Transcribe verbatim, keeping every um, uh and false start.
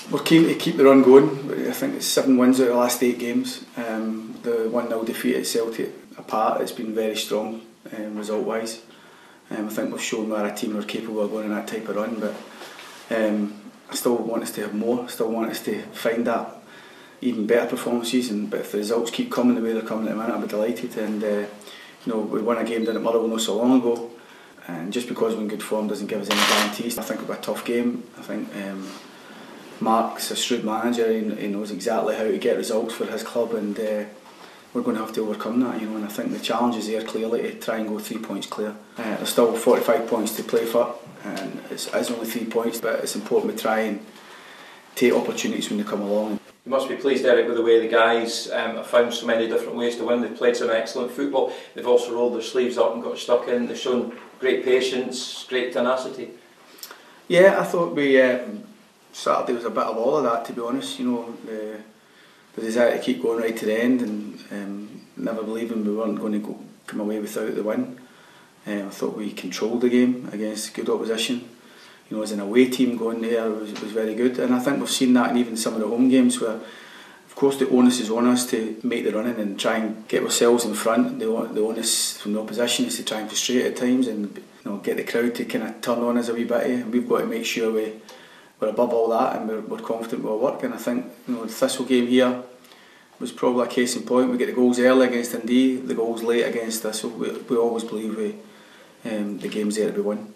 We're keen to keep the run going. I think it's seven wins out of the last eight games. Um, the one nil defeat at Celtic apart, it's been very strong um, result-wise. Um, I think we've shown we're a team who are capable of going on that type of run, but um, I still want us to have more. I still want us to find that even better performances. And but if the results keep coming the way they're coming at the minute, I'll be delighted. And uh, you know, we won a game down at Motherwell not so long ago, and just because we're in good form doesn't give us any guarantees. I think it'll be a tough game. I think. Um, Mark's a shrewd manager, he, he knows exactly how to get results for his club, and uh, we're going to have to overcome that, you know. And I think the challenge is there clearly to try and go three points clear. Uh, there's still forty-five points to play for, and it's, it's only three points, but it's important to try and take opportunities when they come along. You must be pleased, Eric, with the way the guys um, have found so many different ways to win. They've played some excellent football. They've also rolled their sleeves up and got stuck in. They've shown great patience, great tenacity. Yeah, I thought we. Um, Saturday was a bit of all of that, to be honest. You know, the, the desire to keep going right to the end, and um, never believing we weren't going to go, come away without the win. Um, I thought we controlled the game against good opposition. You know, as an away team going there was, was very good, and I think we've seen that in even some of the home games where, of course, the onus is on us to make the running and try and get ourselves in front. The, the onus from the opposition is to try and frustrate at times and, you know, get the crowd to kind of turn on us a wee bit. And we've got to make sure we. We're above all that, and we're, we're confident with our work. And I think, you know, the Thistle game here was probably a case in point. We get the goals early against Dundee, the goals late against Thistle. We, we always believe we, um, the game's there to be won.